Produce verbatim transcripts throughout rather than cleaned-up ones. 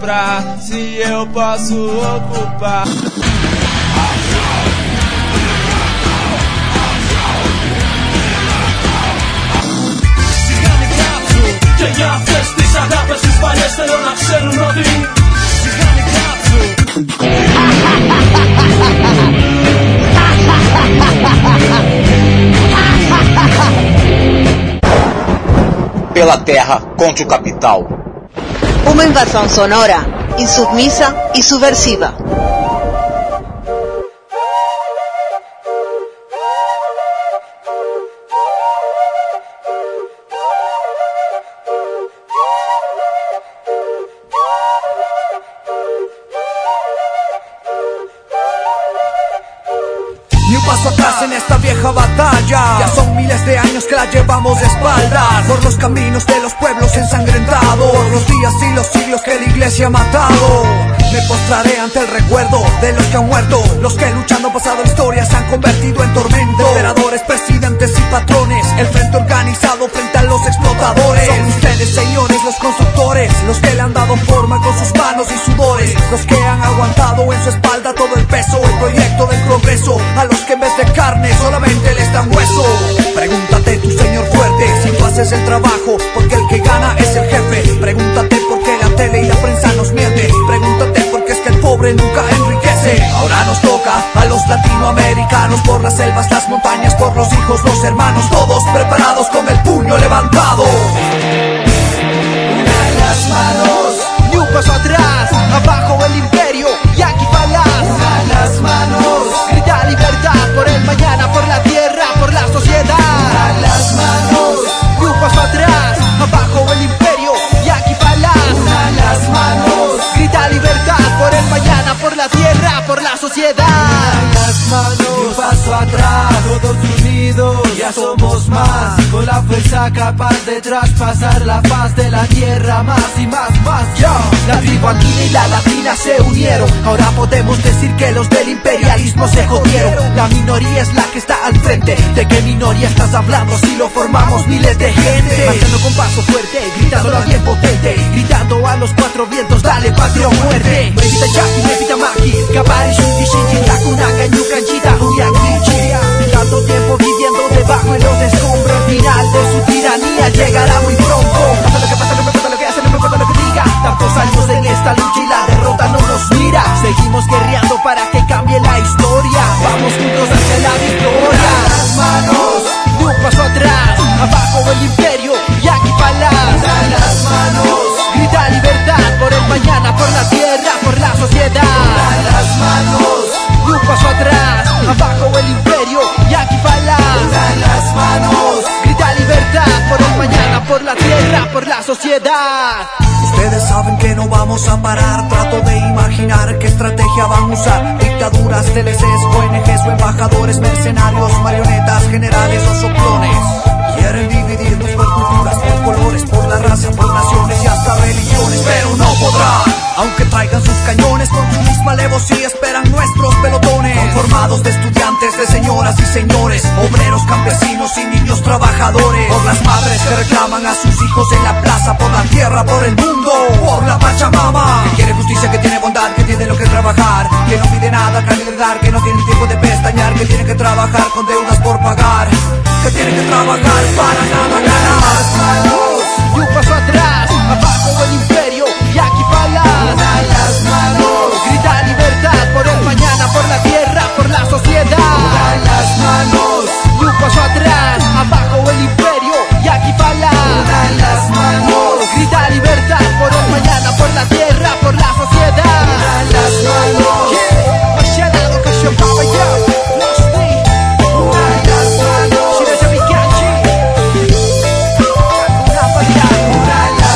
sobrar, se eu posso ocupar. Ja wszyscy zadawę się spanie stelo na ksenu nody. Zjechany kapsu. Pela terra contra o capital. Uma invasão sonora, insubmisa e subversiva. Paso atrás en esta vieja batalla. Ya son miles de años que la llevamos de espaldas, por los caminos de los pueblos ensangrentados, por los días y los siglos que la iglesia ha matado. Me postraré ante el recuerdo de los que han muerto, los que luchando pasado historia se han convertido en tormento. Emperadores, presidentes y patrones, el frente organizado frente a los explotadores. Son ustedes, señores, los constructores, los que le han dado forma con sus manos y sudores, los que han aguantado en su espalda todo el peso, el proyecto del progreso, a los que en vez de carne solamente les dan hueso. Pregúntate tu señor fuerte si tú haces el trabajo, porque el que gana es el jefe. Pregúntate por qué la tele y la prensa nos miente. Pregúntate por qué es que el pobre nunca enriquece. Ahora nos toca a los latinoamericanos, por las selvas, las montañas, por los hijos, los hermanos, todos preparados con el puño levantado. Una en las manos, ni un paso atrás, abajo el imperio y aquí falas. Una en las manos, grita libertad por el mañana, por la tierra, por la sociedad. Una en las manos, ni un paso atrás, abajo el imperio y aquí falas. Una en las manos, grita libertad por el mañana, por la tierra, por la sociedad. Una en las manos, ni un paso atrás, todos unidos, ya somos más, con la fuerza capaz de traspasar la faz de la tierra, más y más, más. Yo, la tribu andina y la latina se unieron, ahora podemos decir que los del imperialismo se jodieron. La minoría es la que está al frente. ¿De qué minoría estás hablando si lo formamos miles de gente? Marchando con paso fuerte, gritándolo bien potente, gritando a los cuatro vientos, dale patria o muerte. Repita Jackie, repita Maki, Kabari, Shinji, Shinji, Takunaka, Yukanchita, Huyakichi. Tanto tiempo viviendo debajo de los escombros, el final de su tiranía llegará muy pronto. No sé lo que pasa, no me importa lo que hace, no me importa lo que diga. Tantos años en esta lucha y la derrota no nos mira. Seguimos guerreando para que cambie la historia. Vamos juntos hacia la victoria. Las manos, ni un paso atrás, abajo el imperio y aquí falas. Las manos, grita libertad por el mañana, por la tierra, por la sociedad. Las manos, ni un paso atrás, abajo el imperio y aquí falas. Las manos, grita libertad por el mañana, por la tierra, por la sociedad. Ustedes saben que no vamos a parar. Trato de imaginar qué estrategia van a usar. Dictaduras, T L Cs, O N Gs o embajadores, mercenarios, marionetas, generales o soplones. Quieren dividirnos por culturas, por colores, por la raza, por naciones y hasta religiones, pero no podrán. Aunque traigan sus cañones, con su misma alevosía esperan nuestros pelotones, conformados de estudiantes, de señoras y señores, obreros, campesinos y niños trabajadores, por las madres que reclaman a sus hijos en la plaza, por la tierra, por el mundo, por la Pachamama, que quiere justicia, que tiene bondad, que tiene lo que trabajar, que no pide nada, que de dar, que no tiene tiempo de pestañear, que tiene que trabajar con deudas por pagar, que tiene que trabajar para nada ganar. las manos, Y un paso atrás, abajo el imperio y aquí falas. una en las manos, Grita libertad por el mañana, por la tierra, por la sociedad. una en las manos, Y un paso atrás, abajo el imperio y aquí falas. una en las manos, Grita libertad por el mañana, por la tierra, por la sociedad. una en las manos, Yeah, Machalado que yo pava yo, los di. una en las manos, Chile de Viganchi, una una en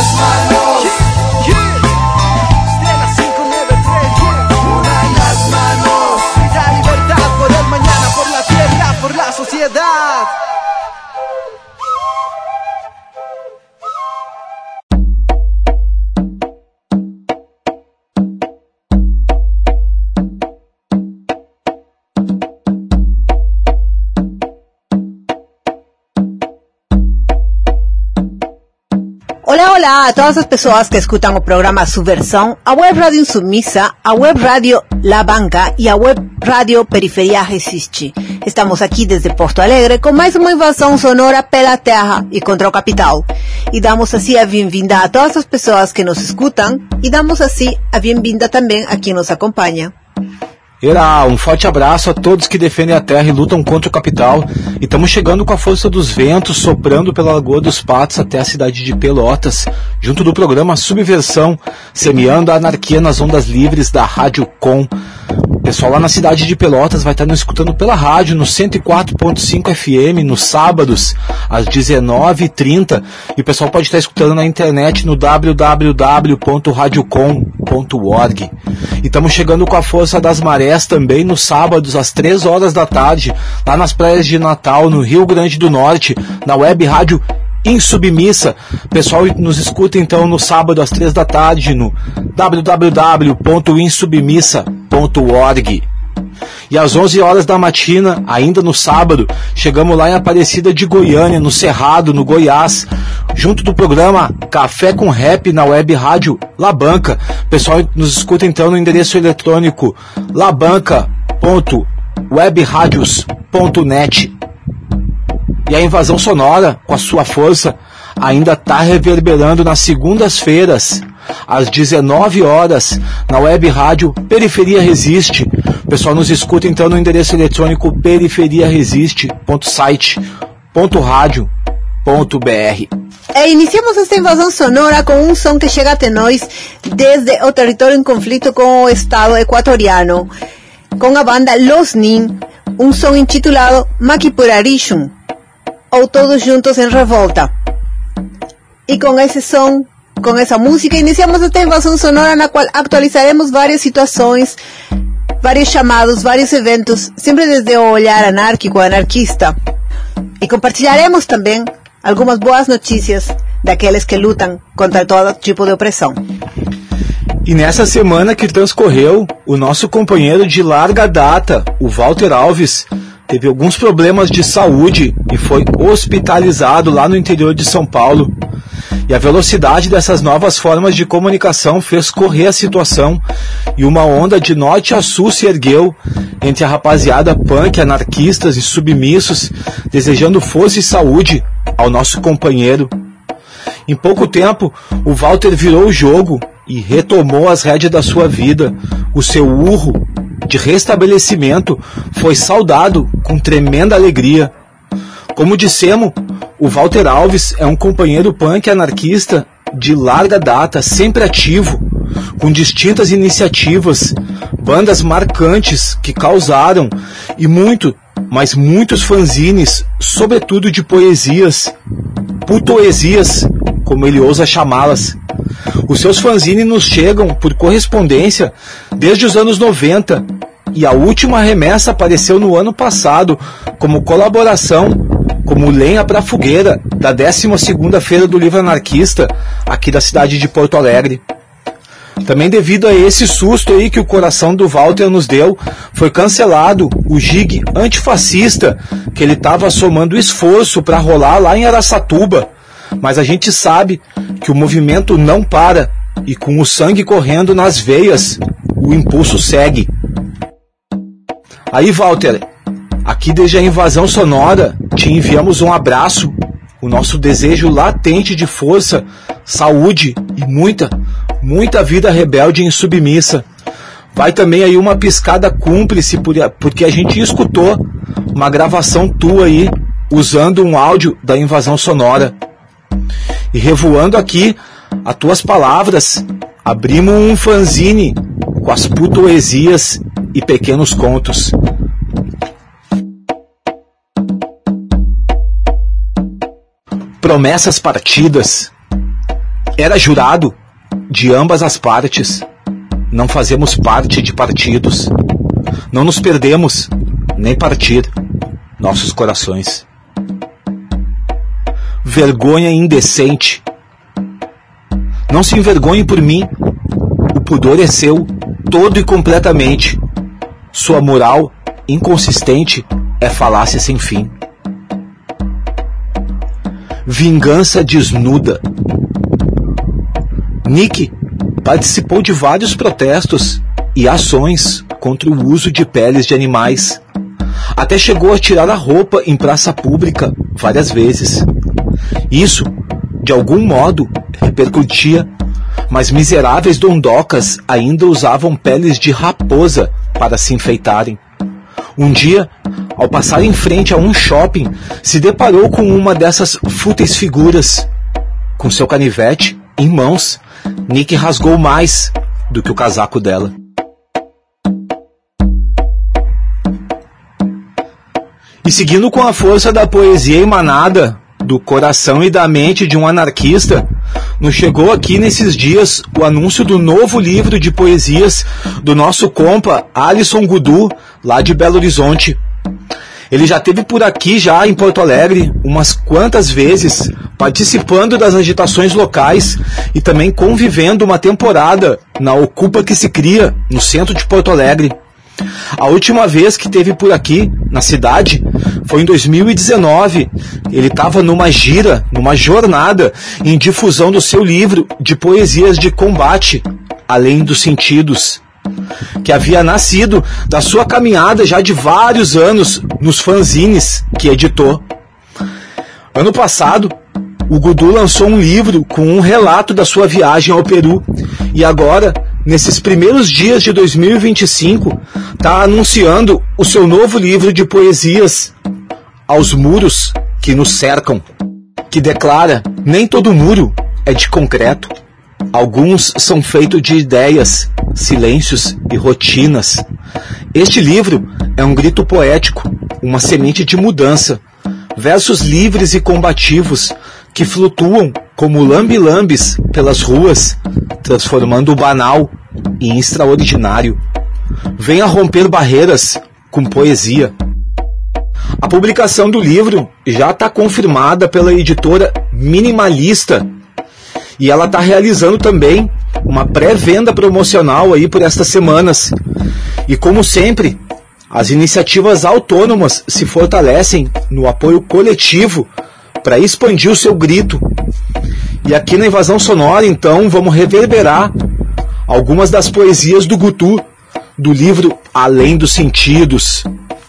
Olá, olá a todas as pessoas que escutam o programa Subversão, a Web Rádio Insubmisa, a Web Rádio La Banca e a Web Rádio Periferia Resiste. Estamos aqui desde Porto Alegre com mais uma invasão sonora pela terra e contra o capital. E damos assim a bem-vinda a todas as pessoas que nos escutam e damos assim a bem-vinda também a quem nos acompanha. Era um forte abraço a todos que defendem a terra e lutam contra o capital. E estamos chegando com a força dos ventos, soprando pela Lagoa dos Patos até a cidade de Pelotas, junto do programa Subversão, semeando a anarquia nas ondas livres da Rádio Com. O pessoal lá na cidade de Pelotas vai estar nos escutando pela rádio no cento e quatro ponto cinco F M, nos sábados, às dezenove e trinta. E o pessoal pode estar escutando na internet no w w w ponto radiocom ponto org. E estamos chegando com a força das marés também nos sábados, às três horas da tarde, lá nas praias de Natal, no Rio Grande do Norte, na web rádio Insubmisa. Pessoal, nos escuta então no sábado às três da tarde no w w w ponto insubmisa ponto org. E às onze horas da matina, ainda no sábado, chegamos lá em Aparecida de Goiânia, no Cerrado, no Goiás, junto do programa Café com Rap na web rádio La Banca. Pessoal, nos escuta então no endereço eletrônico labanca ponto webradios ponto net. E a invasão sonora, com a sua força, ainda está reverberando nas segundas-feiras, às dezenove horas, na web rádio Periferia Resiste. O pessoal nos escuta então no endereço eletrônico periferia resiste ponto site ponto radio ponto b r. E iniciamos esta invasão sonora com um som que chega até nós desde o território em conflito com o Estado equatoriano, com a banda Los Nin, um som intitulado Makipurarishun, ou Todos Juntos em Revolta. E com esse som, com essa música, iniciamos esta invasão sonora na qual atualizaremos várias situações, vários chamados, vários eventos, sempre desde o olhar anárquico, anarquista. E compartilharemos também algumas boas notícias daqueles que lutam contra todo tipo de opressão. E nessa semana que transcorreu, o nosso companheiro de larga data, o Walter Alves, teve alguns problemas de saúde e foi hospitalizado lá no interior de São Paulo. E a velocidade dessas novas formas de comunicação fez correr a situação e uma onda de norte a sul se ergueu entre a rapaziada punk, anarquistas e submissos, desejando força e saúde ao nosso companheiro. Em pouco tempo, o Walter virou o jogo e retomou as rédeas da sua vida. O seu urro de restabelecimento foi saudado com tremenda alegria. Como dissemos, o Walter Alves é um companheiro punk anarquista de larga data, sempre ativo, com distintas iniciativas, bandas marcantes que causaram e muito, mas muitos fanzines, sobretudo de poesias, putoesias, como ele ousa chamá-las. Os seus fanzines nos chegam por correspondência desde os anos noventa, e a última remessa apareceu no ano passado como colaboração, como lenha para a fogueira da décima segunda Feira do Livro Anarquista, aqui da cidade de Porto Alegre. Também devido a esse susto aí que o coração do Walter nos deu, foi cancelado o gig antifascista que ele estava somando esforço para rolar lá em Araçatuba. Mas a gente sabe que o movimento não para e com o sangue correndo nas veias, o impulso segue. Aí, Walter, aqui desde a invasão sonora, te enviamos um abraço, o nosso desejo latente de força, saúde e muita, muita vida rebelde e insubmissa. Vai também aí uma piscada cúmplice, porque a gente escutou uma gravação tua aí, usando um áudio da invasão sonora. E revoando aqui as tuas palavras, abrimos um fanzine com as putoesias e pequenos contos. Promessas partidas. Era jurado de ambas as partes. Não fazemos parte de partidos. Não nos perdemos, nem partir nossos corações. Vergonha indecente. Não se envergonhe por mim. O pudor é seu, todo e completamente. Sua moral inconsistente é falácia sem fim. Vingança desnuda. Nick participou de vários protestos e ações contra o uso de peles de animais. Até chegou a tirar a roupa em praça pública várias vezes. Isso, de algum modo, repercutia, mas miseráveis dondocas ainda usavam peles de raposa para se enfeitarem. Um dia, ao passar em frente a um shopping, se deparou com uma dessas fúteis figuras. Com seu canivete em mãos, Nick rasgou mais do que o casaco dela. E seguindo com a força da poesia emanada do coração e da mente de um anarquista, nos chegou aqui nesses dias o anúncio do novo livro de poesias do nosso compa Alisson Gudu, lá de Belo Horizonte. Ele já esteve por aqui, já em Porto Alegre, umas quantas vezes, participando das agitações locais e também convivendo uma temporada na Ocupa que se cria, no centro de Porto Alegre. A última vez que esteve por aqui, na cidade, foi em dois mil e dezenove. Ele estava numa gira, numa jornada em difusão do seu livro de poesias de combate, Além dos Sentidos, que havia nascido da sua caminhada já de vários anos nos fanzines que editou. Ano passado, o Gudu lançou um livro com um relato da sua viagem ao Peru e agora, nesses primeiros dias de dois mil e vinte e cinco, está anunciando o seu novo livro de poesias, Aos Muros que Nos Cercam, que declara: nem todo muro é de concreto. Alguns são feitos de ideias, silêncios e rotinas. Este livro é um grito poético, uma semente de mudança, versos livres e combativos que flutuam como lambe-lambes pelas ruas, transformando o banal em extraordinário. Venha romper barreiras com poesia. A publicação do livro já está confirmada pela editora Minimalista e ela está realizando também uma pré-venda promocional aí por estas semanas. E como sempre, as iniciativas autônomas se fortalecem no apoio coletivo para expandir o seu grito. E aqui na Invasão Sonora, então, vamos reverberar algumas das poesias do Gudu, do livro Além dos Sentidos.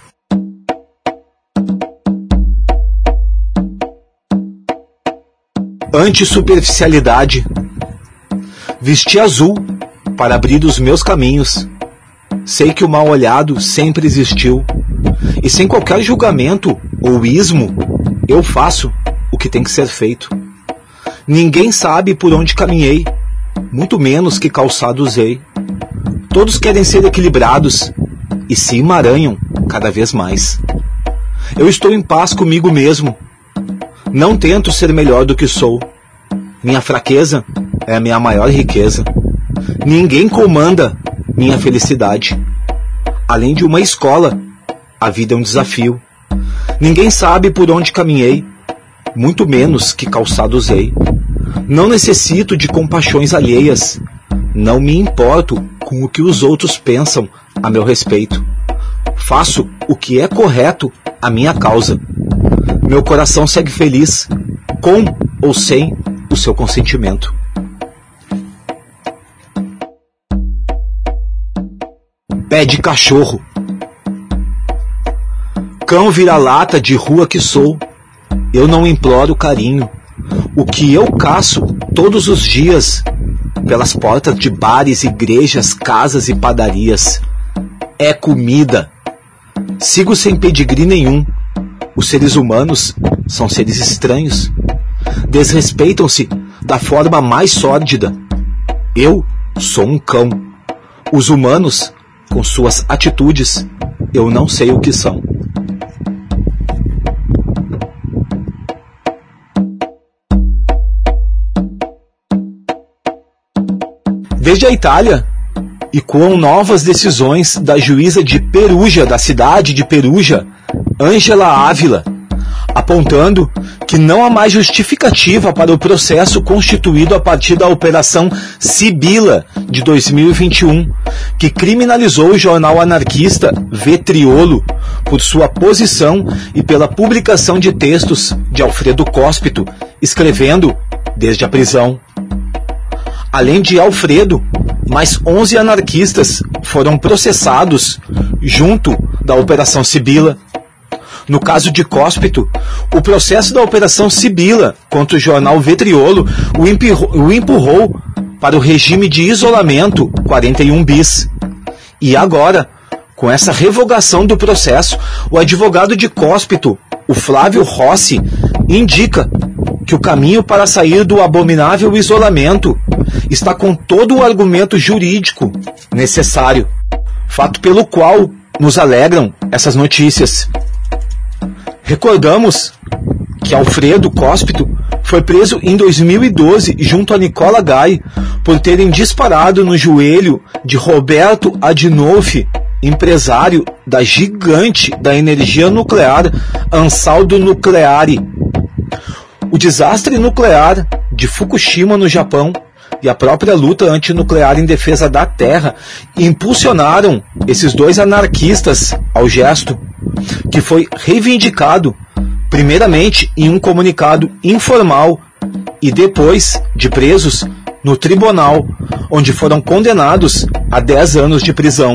Antisuperficialidade. Vesti azul para abrir os meus caminhos. Sei que o mal olhado sempre existiu. E sem qualquer julgamento ou ismo, eu faço o que tem que ser feito. Ninguém sabe por onde caminhei, muito menos que calçado usei. Todos querem ser equilibrados e se emaranham cada vez mais. Eu estou em paz comigo mesmo. Não tento ser melhor do que sou. Minha fraqueza é a minha maior riqueza. Ninguém comanda minha felicidade. Além de uma escola, a vida é um desafio. Ninguém sabe por onde caminhei, muito menos que calçado usei. Não necessito de compaixões alheias. Não me importo com o que os outros pensam a meu respeito. Faço o que é correto à minha causa. Meu coração segue feliz, com ou sem o seu consentimento. Pé de cachorro. Cão vira-lata de rua que sou, eu não imploro carinho. O que eu caço todos os dias, pelas portas de bares, igrejas, casas e padarias, é comida. Sigo sem pedigree nenhum. Os seres humanos são seres estranhos. Desrespeitam-se da forma mais sórdida. Eu sou um cão. Os humanos, com suas atitudes, eu não sei o que são. Desde a Itália, e com novas decisões da juíza de Perugia, da cidade de Perugia, Ângela Ávila, apontando que não há mais justificativa para o processo constituído a partir da Operação Sibila de dois mil e vinte e um, que criminalizou o jornal anarquista Vetriolo por sua posição e pela publicação de textos de Alfredo Cospito, escrevendo desde a prisão. Além de Alfredo, mais onze anarquistas foram processados junto da Operação Sibila. No caso de Cospito, o processo da Operação Sibila contra o jornal Vetriolo o empurrou, o empurrou para o regime de isolamento quarenta e um bis. E agora, com essa revogação do processo, o advogado de Cospito, o Flávio Rossi, indica que o caminho para sair do abominável isolamento está com todo o argumento jurídico necessário, fato pelo qual nos alegram essas notícias. Recordamos que Alfredo Cospito foi preso em dois mil e doze junto a Nicola Gai por terem disparado no joelho de Roberto Adinolfi, empresário da gigante da energia nuclear Ansaldo Nucleare. O desastre nuclear de Fukushima, no Japão, e a própria luta antinuclear em defesa da Terra impulsionaram esses dois anarquistas ao gesto, que foi reivindicado primeiramente em um comunicado informal e depois de presos no tribunal, onde foram condenados a dez anos de prisão.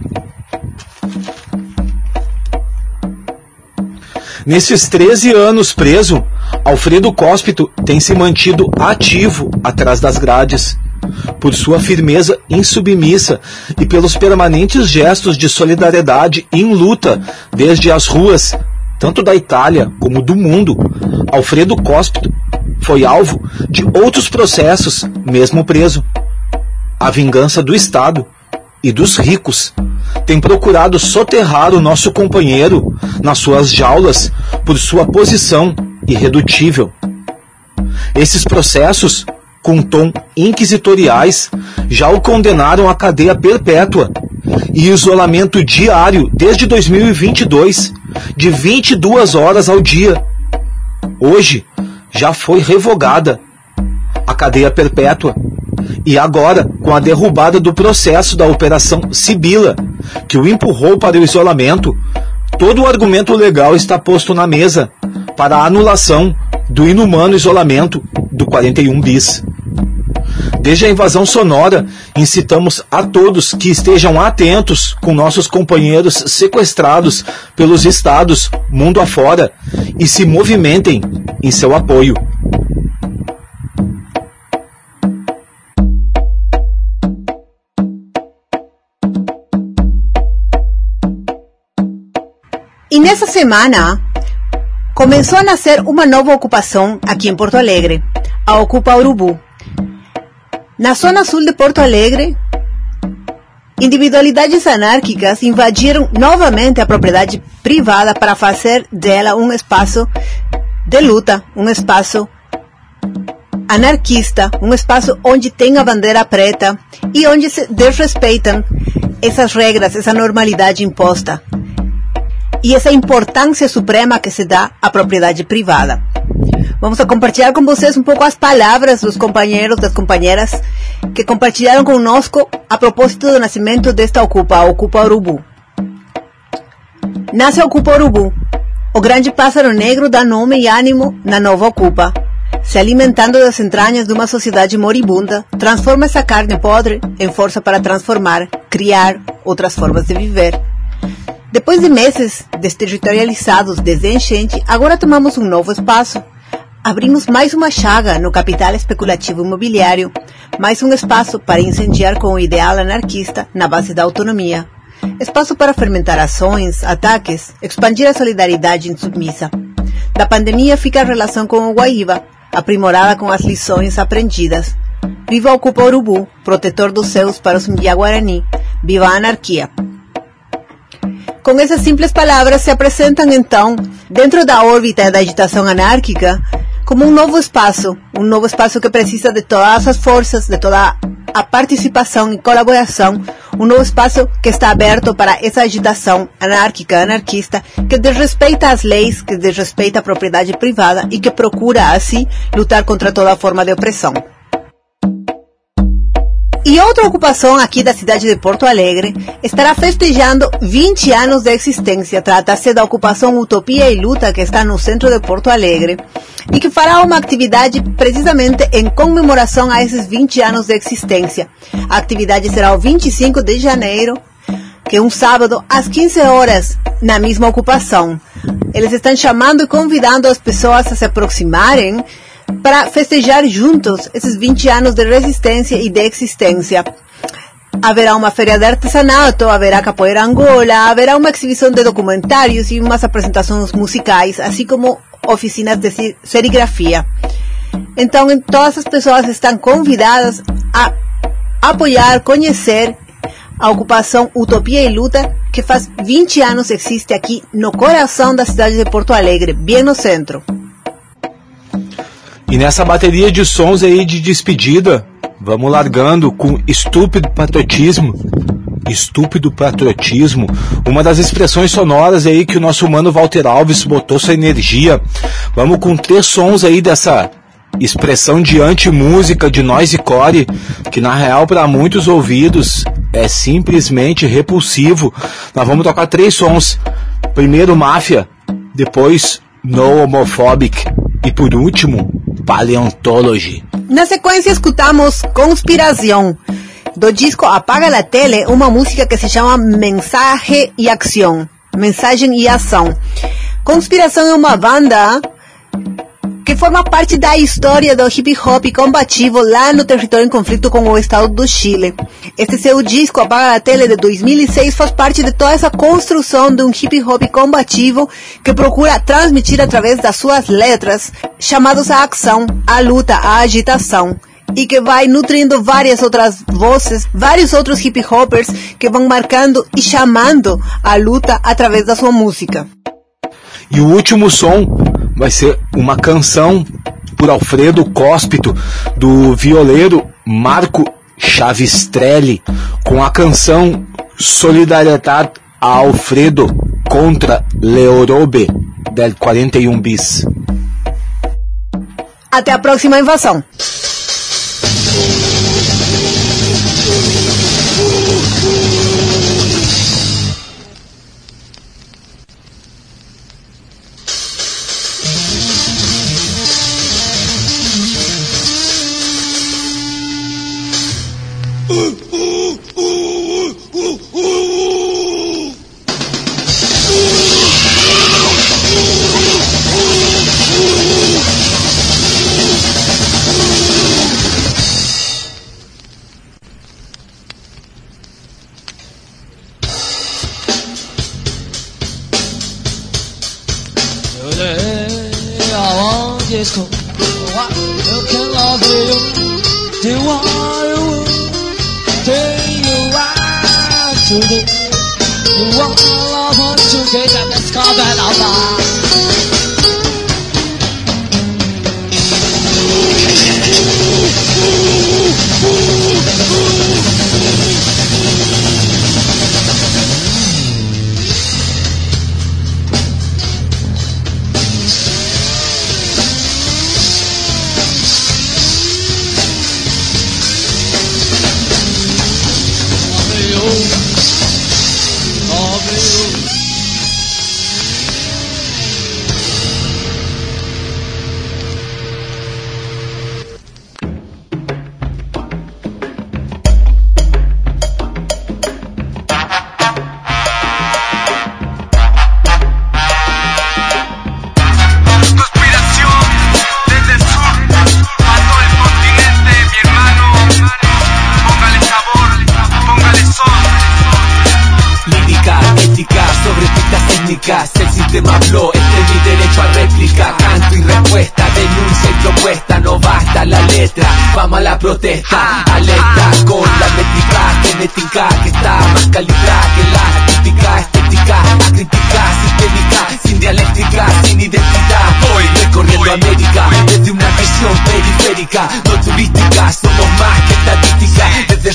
Nesses treze anos preso, Alfredo Cospito tem se mantido ativo atrás das grades, por sua firmeza insubmissa e pelos permanentes gestos de solidariedade em luta desde as ruas, tanto da Itália como do mundo. Alfredo Cospito foi alvo de outros processos, mesmo preso. A vingança do Estado e dos ricos tem procurado soterrar o nosso companheiro nas suas jaulas por sua posição irredutível. Esses processos, com tom inquisitoriais, já o condenaram à cadeia perpétua e isolamento diário desde dois mil e vinte e dois, de vinte e duas horas ao dia. Hoje já foi revogada a cadeia perpétua. E agora, com a derrubada do processo da Operação Sibila, que o empurrou para o isolamento, todo o argumento legal está posto na mesa para a anulação do inumano isolamento do quarenta e um bis. Desde a invasão sonora, incitamos a todos que estejam atentos com nossos companheiros sequestrados pelos estados mundo afora e se movimentem em seu apoio. E nessa semana, começou a nascer uma nova ocupação aqui em Porto Alegre, a Ocupa Urubu. Na zona sul de Porto Alegre, individualidades anárquicas invadiram novamente a propriedade privada para fazer dela um espaço de luta, um espaço anarquista, um espaço onde tem a bandeira preta e onde se desrespeitam essas regras, essa normalidade imposta e essa importância suprema que se dá à propriedade privada. Vamos a compartilhar com vocês um pouco as palavras dos companheiros, das companheiras que compartilharam conosco a propósito do nascimento desta Ocupa, a Ocupa Urubu. Nasce a Ocupa Urubu. O grande pássaro negro dá nome e ânimo na nova Ocupa. Se alimentando das entranhas de uma sociedade moribunda, transforma essa carne podre em força para transformar, criar outras formas de viver. Depois de meses desterritorializados desde a enchente, agora tomamos um novo espaço. Abrimos mais uma chaga no capital especulativo imobiliário, mais um espaço para incendiar com o ideal anarquista na base da autonomia. Espaço para fermentar ações, ataques, expandir a solidariedade insubmissa. Da pandemia fica a relação com o Guaíba, aprimorada com as lições aprendidas. Viva a Ocupa Urubu, protetor dos céus para os Mbiá-Guarani. Viva a anarquia. Com essas simples palavras se apresentam, então, dentro da órbita da agitação anárquica, como um novo espaço, um novo espaço que precisa de todas as forças, de toda a participação e colaboração, um novo espaço que está aberto para essa agitação anárquica, anarquista, que desrespeita as leis, que desrespeita a propriedade privada e que procura, assim, lutar contra toda forma de opressão. E outra ocupação aqui da cidade de Porto Alegre estará festejando vinte anos de existência. Trata-se da ocupação Utopia e Luta, que está no centro de Porto Alegre, e que fará uma atividade precisamente em comemoração a esses vinte anos de existência. A atividade será o vinte e cinco de janeiro, que é um sábado, às quinze horas, na mesma ocupação. Eles estão chamando e convidando as pessoas a se aproximarem para festejar juntos esses vinte anos de resistência e de existência. Haverá uma feira de artesanato, haverá capoeira Angola, haverá uma exibição de documentários e umas apresentações musicais, assim como oficinas de serigrafia. Então, todas as pessoas estão convidadas a apoiar, conhecer a ocupação Utopia e Luta, que faz vinte anos existe aqui no coração da cidade de Porto Alegre, bem no centro. E nessa bateria de sons aí de despedida, vamos largando com Estúpido Patriotismo. Estúpido Patriotismo, uma das expressões sonoras aí que o nosso mano Walter Alves botou sua energia. Vamos com três sons aí dessa expressão de anti-música, de noise-core, que na real para muitos ouvidos é simplesmente repulsivo. Nós vamos tocar três sons. Primeiro Máfia, depois No Homophobic e por último Paleontology. Na sequência escutamos Conspiração, do disco Apaga la Tele, uma música que se chama Mensagem e Ação. Mensagem e Ação. Conspiração é uma banda que forma parte da história do hip hop combativo lá no território em conflito com o estado do Chile. Este seu disco, Apaga la Tele, de dois mil e seis, faz parte de toda essa construção de um hip hop combativo que procura transmitir através das suas letras chamados à ação, à luta, à agitação, e que vai nutrindo várias outras vozes, vários outros hip hoppers que vão marcando e chamando a luta através da sua música. E o último som vai ser uma canção por Alfredo Cospito, do violeiro Marco Chavistrelli, com a canção Solidariedade a Alfredo contra Leorobe, del quarenta e um bis. Até a próxima invasão. Disco, you can love you, do what you will, take you right to the, you want love on to get at the scar that I El sistema habló, este es mi derecho a réplica. Canto y respuesta, denuncia y propuesta. No basta la letra, vamos a la protesta. Alerta con la métrica genética que está más calibrada que la típica estética. A criticar sistémica, sin dialéctica, sin identidad. Hoy recorriendo América desde una visión periférica, no turística. Somos más que estadística. Desde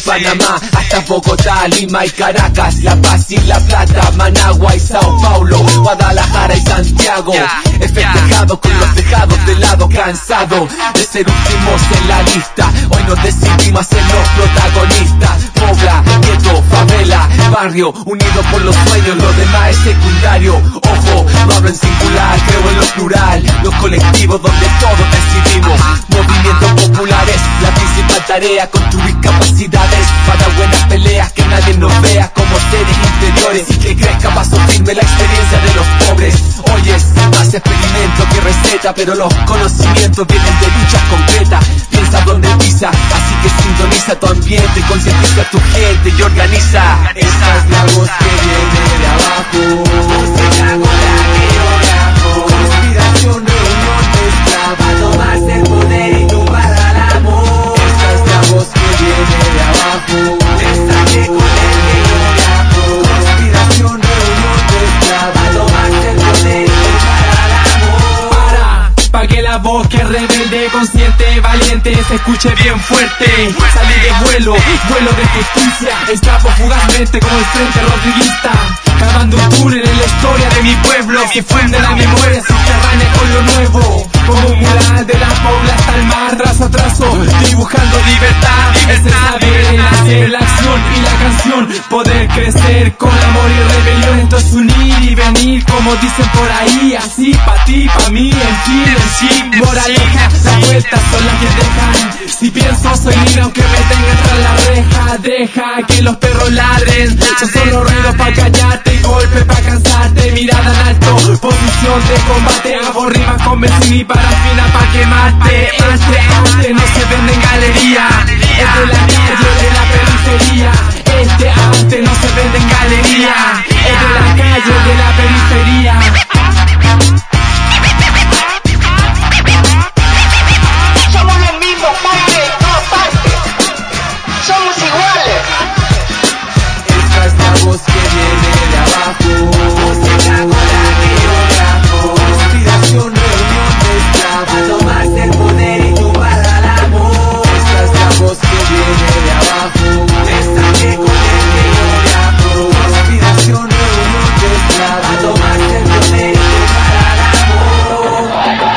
Panamá hasta Bogotá, Lima y Caracas, La Paz y La Plata, Managua y Sao Paulo, Guadalajara y Santiago. He festejado con los dejados de lado, cansado de ser últimos en la lista. Hoy nos decidimos ser los protagonistas. Pobla, gueto, favela, barrio, unido por los sueños, lo demás es secundario. Ojo, no hablo en singular, creo en lo plural. Los colectivos donde todos decidimos. Movimientos populares, la principal tarea, construir capacidades para buenas peleas, que nadie nos vea como seres inferiores y que crezca paso firme la experiencia de los pobres. Hoy es más experimento que receta, pero los conocimientos vienen de luchas concretas. Piensa donde pisa, así que sintoniza tu ambiente, concientiza a tu gente y organiza. Esta es la voz que viene de abajo, música con la que yo viajo. Inspiración, reunión, mezcla, para tomarse el poder y tumbar al amor. Esta es la voz que viene de abajo, mensaje con el que yo viajo. Inspiración, reunión, mezcla, para tomarse el poder y tumbar al amor. Para, pa' que la voz que rebelde, consciente, valiente, se escuche bien fuerte. Salí de vuelo, vuelo de justicia, escapo fugazmente como el frente rodriguista, cavando un túnel en la historia de mi pueblo, que funde la memoria subterránea con lo nuevo. Como un mural de la pobla hasta el mar, trazo a trazo, dibujando libertad. Es el saber, el hacer, la acción y la canción, poder crecer con amor y rebelión. Esto es unir y venir, como dicen por ahí, así pa' ti, pa' mí, en fin, en fin. Moraleja, las vueltas son las que dejan. Si pienso soy libre aunque me tengan tras la reja. Deja que los perros ladren, son solo ruidos pa' callarte, golpe pa' cansarte, mirada en alto, posición de combate. Hago rimas con vecino y parafina pa' quemarte. Este arte no se vende en galería, es de la calle, de la periferia. Este arte no se vende en galería, es de la calle, de la periferia. Somos los mismos, padre, no parte. Somos iguales. Esta es la voz que viene de abajo, música con la que yo viajo. Inspiración, reunión, mezcla, para tomarse el poder y tumbar al amor. Esta es la voz que viene de abajo, mensaje con el que yo viajo. Inspiración, reunión, mezcla, para tomarse el poder y tumbar al amor.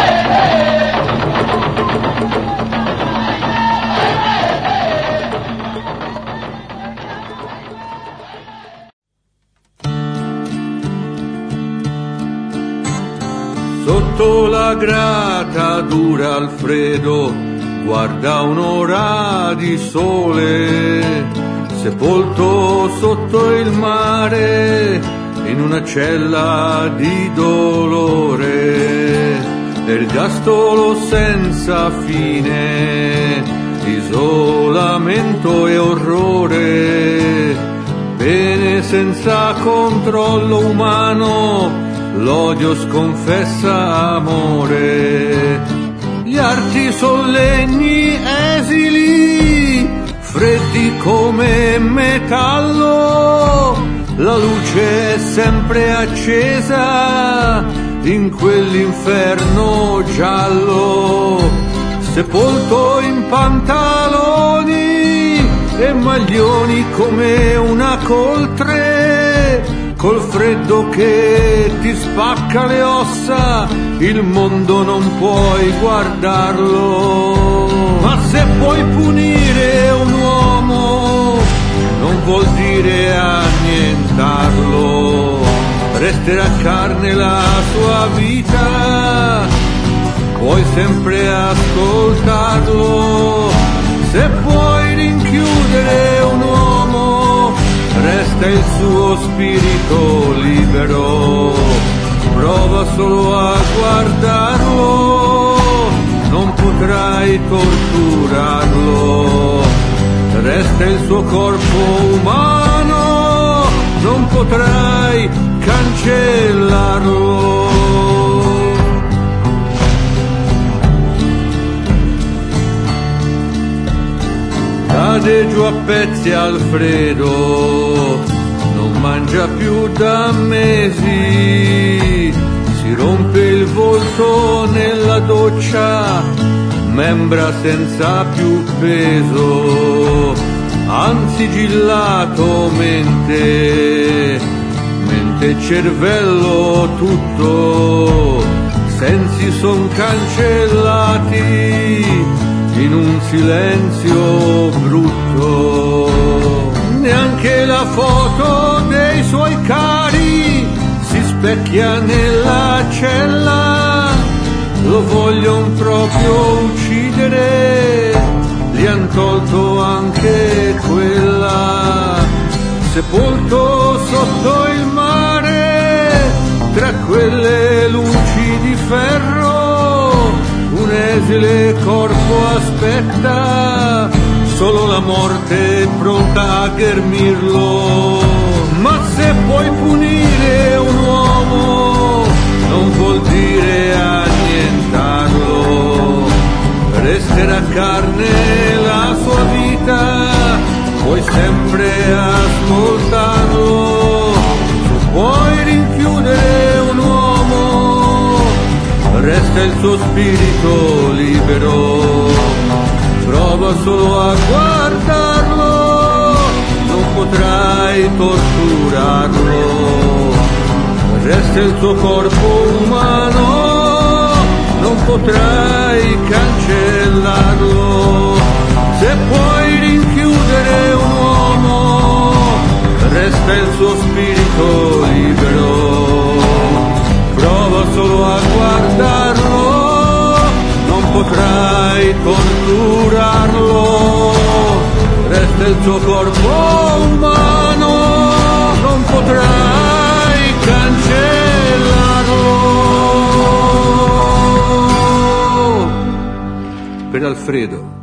Sotto la grata dura al freddo, guarda un'ora di sole, sepolto sotto il mare, in una cella di dolore, ergastolo senza fine, isolamento e orrore, pene senza controllo umano, l'odio sconfessa amore, gli arti son legni esili, freddi come metallo, la luce è sempre accesa in quell'inferno giallo, sepolto in pantaloni e maglioni come una coltre, col freddo che ti spacca le ossa, il mondo non puoi guardarlo. Ma se puoi punire un uomo, non vuol dire annientarlo, resterà carne la sua vita, puoi sempre ascoltarlo. Se puoi rinchiudere un uomo, resta il suo spirito libero, prova solo a guardarlo, non potrai torturarlo, resta il suo corpo umano, non potrai cancellarlo. Cade giù a pezzi Alfredo, non mangia più da mesi, si rompe il volto nella doccia, membra senza più peso, ansigillato mente, mente e cervello tutto, sensi son cancellati in un silenzio brutto. Neanche la foto dei suoi cari si specchia nella cella, lo voglion proprio uccidere, gli han tolto anche quella. Sepolto sotto il mare, tra quelle luci di ferro, un esile corpo aspetta, solo la morte pronta a ghermirlo. Ma se puoi punire un uomo, non vuol dire annientarlo, resterà carne la sua vita, puoi sempre ascoltarlo. Se puoi rinchiudere un uomo, resta il suo spirito libero, prova solo a guardarlo, non potrai torturarlo, resta il suo corpo umano, non potrai cancellarlo. Se puoi rinchiudere un uomo, resta il suo spirito libero, prova solo a guardarlo, non potrai torturarlo, resta il suo corpo umano, non potrai cancellarlo. Per Alfredo.